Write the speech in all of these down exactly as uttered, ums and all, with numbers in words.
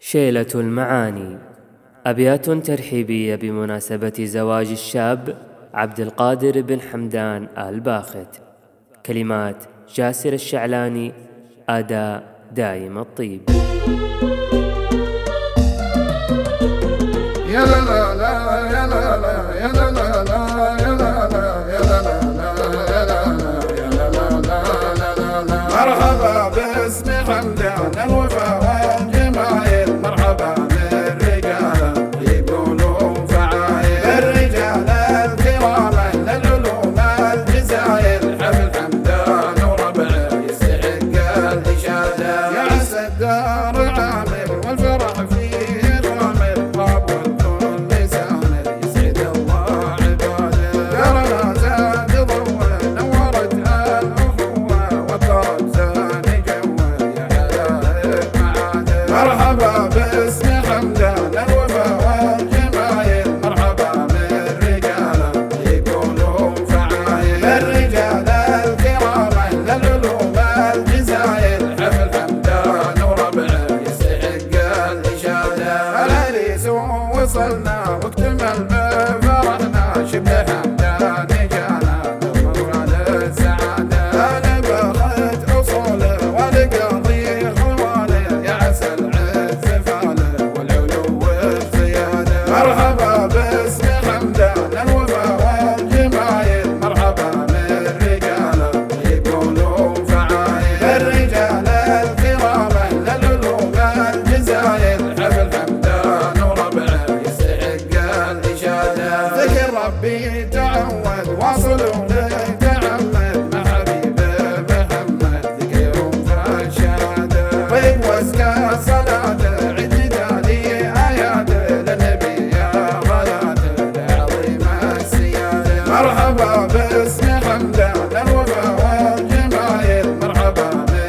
شيلة المعاني. أبيات ترحيبية بمناسبة زواج الشاب عبد القادر بن حمدان آل باخت. كلمات جاسر الشعلاني، أداء دايم الطيب. يا لا لا لا يا لا لا يا لا لا لا يا لا لا يا لا لا يا لا لا يا لا لا. مرحبا باسم حمدان الوفا والجمايل، مرحبا بالرجال يقولون فعايل، الرجال الكرام للعلوم الجزايل، حفل حمدان وربعه يستحق الإشادة. يا عسى الدار عامر والفرح فيه غامر، طاب والكل سامر يسعد الله عباده. دارنا زاد ضوء نورت الأخوة، والطرب زاني جوه يا حلاوة معاده. مرحبا باسم حمدان الوفا والجمايل، مرحبا بالرجال يقولون فعايل، الرجال الكرام للعلوم الجزايل، حفل حمدان وربعه يستحق الإشادة. العريس وصلنا واكتمل بفرحنا، شبه حمدان جانا بمراد السعادة. أنا باخت أصوله والقاضي خواله، يا عسى العز فاله والعلو والزيادة. مرحبا باسم حمدان الوفا والجمايل، مرحبا بالرجال يقولون فعايل، الرجال الكرام للعلوم الجزايل، حفل حمدان وربعه يستحق الإشادة. ذكر ربي تعود واصل لتعمد، مع حبيبه محمد ذكرهم فالشهادة. طيب واسكى صلاته عد دالي آياته، للنبي يا غلاته لعظيم السيادة. مرحبا باسم حمدان الوفا والجمايل، مرحبا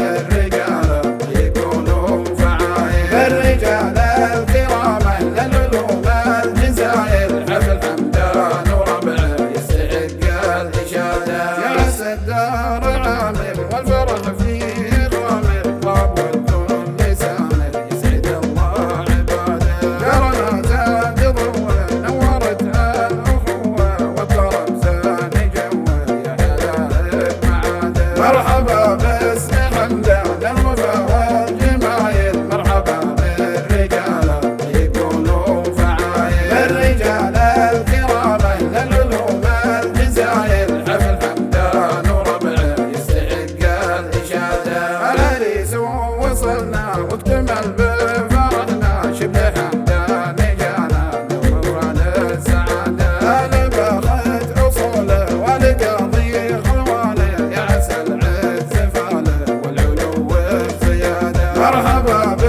بالرجال يقولون فعايل، الرجال الكرام للعلوم الجزايل، حفل حمدان وربعه يستحق الإشادة. يا عسى الدار عامر والفرح فيه غامر، طاب والكل سامر يسعد الله عباده. دارنا زاد ضوء نورت الأخوة، والطرب زاني جوه يا حلاوة معاده. مرحبا باسم حمدان الوفا والجمايل، مرحبا بالرجال يقولون فعايل، الرجال الكرام للعلوم الجزايل، حفل حمدان وربعه يستحق الإشادة. العريس وصلنا واكتمل بفرحنا، شبه حمدان جانا بمراد السعادة. أنا باخت أصوله والقاضي خواله، يا عسى العز فاله والعلو والزيادة. مرحبا